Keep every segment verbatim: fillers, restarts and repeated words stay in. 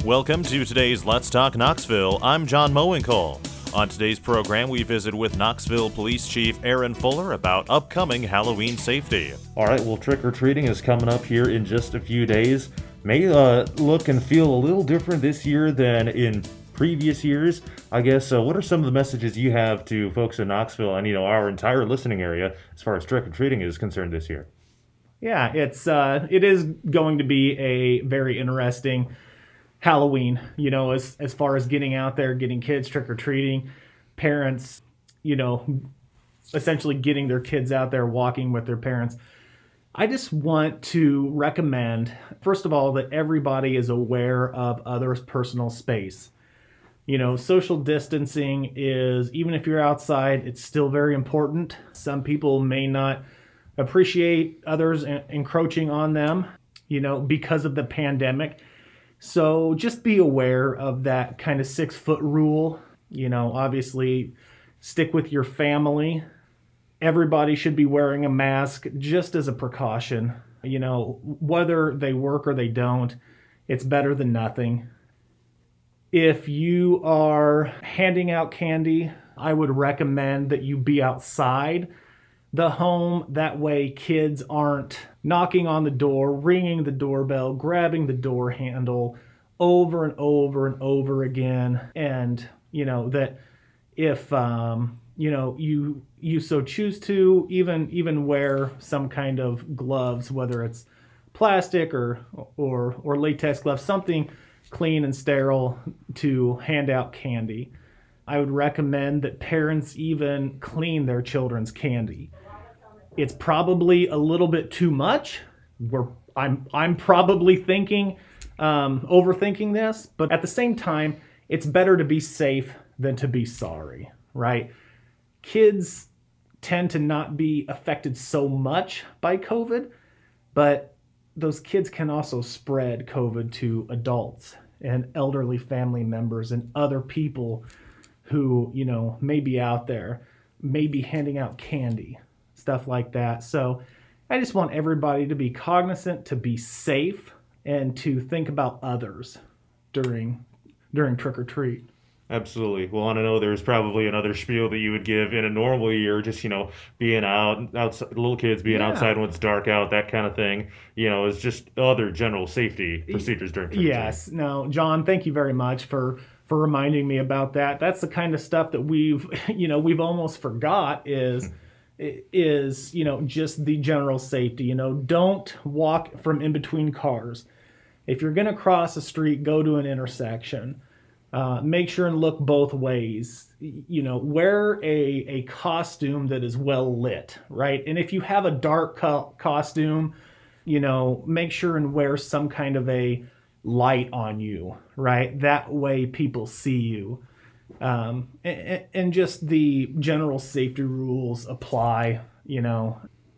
Welcome to today's Let's Talk Knoxville. I'm John Mowinkle. On today's program, we visit with Knoxville Police Chief Aaron Fuller about upcoming Halloween safety. All right, well, trick-or-treating is coming up here in just a few days. May uh, look and feel a little different this year than in previous years. I guess, uh, what are some of the messages you have to folks in Knoxville and, you know, our entire listening area as far as trick-or-treating is concerned this year? Yeah, it's uh, it is going to be a very interesting Halloween, you know, as as far as getting out there, getting kids trick-or-treating, parents, you know, essentially getting their kids out there walking with their parents. I just want to recommend, first of all, that everybody is aware of others' personal space. You know, social distancing is, even if you're outside, it's still very important. Some people may not appreciate others en- encroaching on them, you know, because of the pandemic. So just be aware of that kind of six foot rule. You know, obviously stick with your family. Everybody should be wearing a mask just as a precaution. You know, whether they work or they don't, it's better than nothing. If you are handing out candy, I would recommend that you be outside the home. That way kids aren't knocking on the door, ringing the doorbell, grabbing the door handle over and over and over again. And, you know, that if, um, you know, you you so choose to, even even wear some kind of gloves, whether it's plastic or or or latex gloves, something clean and sterile to hand out candy. I would recommend that parents even clean their children's candy. It's probably a little bit too much. We're I'm I'm probably thinking um, overthinking this, but at the same time, it's better to be safe than to be sorry, right? Kids tend to not be affected so much by COVID, but those kids can also spread COVID to adults and elderly family members and other people who, you know, may be out there, may be handing out candy, stuff like that. So I just want everybody to be cognizant, to be safe, and to think about others during during trick or treat. Absolutely. Well, I know there's probably another spiel that you would give in a normal year, just, you know, being out, outside, little kids being yeah. outside when it's dark out, that kind of thing, you know, is just other general safety procedures during trick or treat. Yes. No, John, thank you very much for, for reminding me about that. That's the kind of stuff that we've, you know, we've almost forgot is, is, you know, just the general safety. You know, don't walk from in between cars. If you're going to cross a street, go to an intersection. Uh, make sure and look both ways. You know, wear a, a costume that is well lit, right? And if you have a dark co- costume, you know, make sure and wear some kind of a light on you, right? That way people see you. Um, and, and just the general safety rules apply, you know.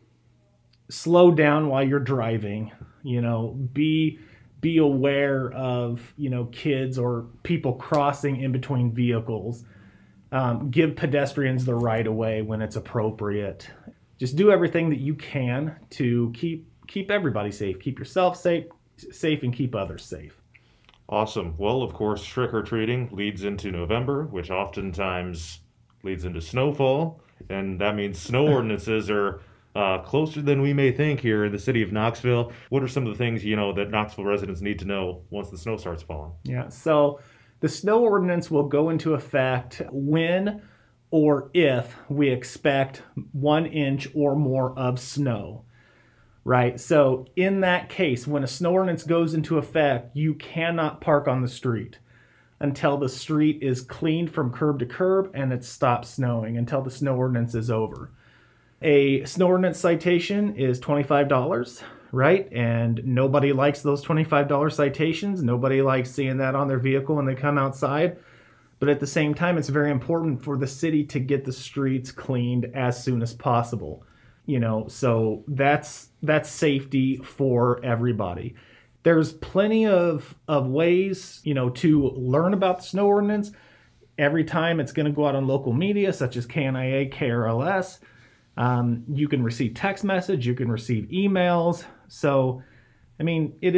Slow down while you're driving, you know, be... Be aware of, you know, kids or people crossing in between vehicles. Um, give pedestrians the right of way when it's appropriate. Just do everything that you can to keep keep everybody safe. Keep yourself safe, safe, and keep others safe. Awesome. Well, of course, trick-or-treating leads into November, which oftentimes leads into snowfall, and that means snow ordinances are Uh, closer than we may think here in the city of Knoxville. What are some of the things, you know, that Knoxville residents need to know once the snow starts falling? Yeah, so the snow ordinance will go into effect when or if we expect one inch or more of snow, right? So in that case, when a snow ordinance goes into effect, you cannot park on the street until the street is cleaned from curb to curb and it stops snowing, until the snow ordinance is over. A snow ordinance citation is twenty-five dollars, right? And nobody likes those twenty-five dollars citations. Nobody likes seeing that on their vehicle when they come outside. But at the same time, it's very important for the city to get the streets cleaned as soon as possible. You know, so that's that's safety for everybody. There's plenty of, of ways, you know, to learn about the snow ordinance. Every time it's going to go out on local media, such as K N I A, K R L S. Um, you can receive text message, you can receive emails. So, I mean, it is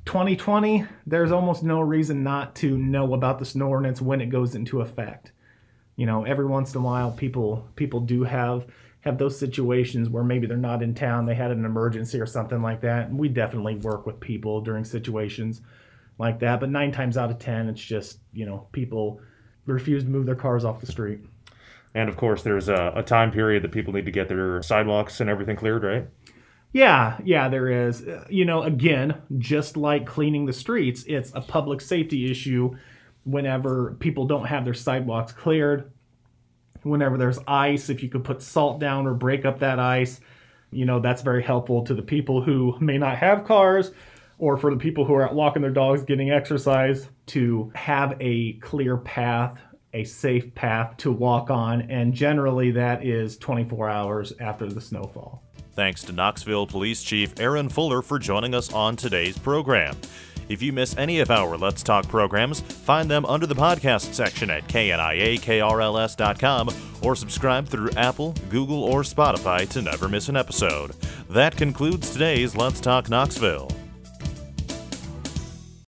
twenty twenty, there's almost no reason not to know about the snow ordinance when it goes into effect. You know, every once in a while, people people do have have those situations where maybe they're not in town, they had an emergency or something like that. And we definitely work with people during situations like that. But nine times out of ten, it's just, you know, people refuse to move their cars off the street. And of course, there's a, a time period that people need to get their sidewalks and everything cleared, right? Yeah, yeah, there is. You know, again, just like cleaning the streets, it's a public safety issue whenever people don't have their sidewalks cleared. Whenever there's ice, if you could put salt down or break up that ice, you know, that's very helpful to the people who may not have cars, or for the people who are out walking their dogs, getting exercise, to have a clear path, a safe path to walk on. And generally that is twenty-four hours after the snowfall. Thanks to Knoxville Police Chief Aaron Fuller for joining us on today's program. If you miss any of our Let's Talk programs, find them under the podcast section at K N I A K R L S dot com or subscribe through Apple, Google, or Spotify to never miss an episode. That concludes today's Let's Talk Knoxville.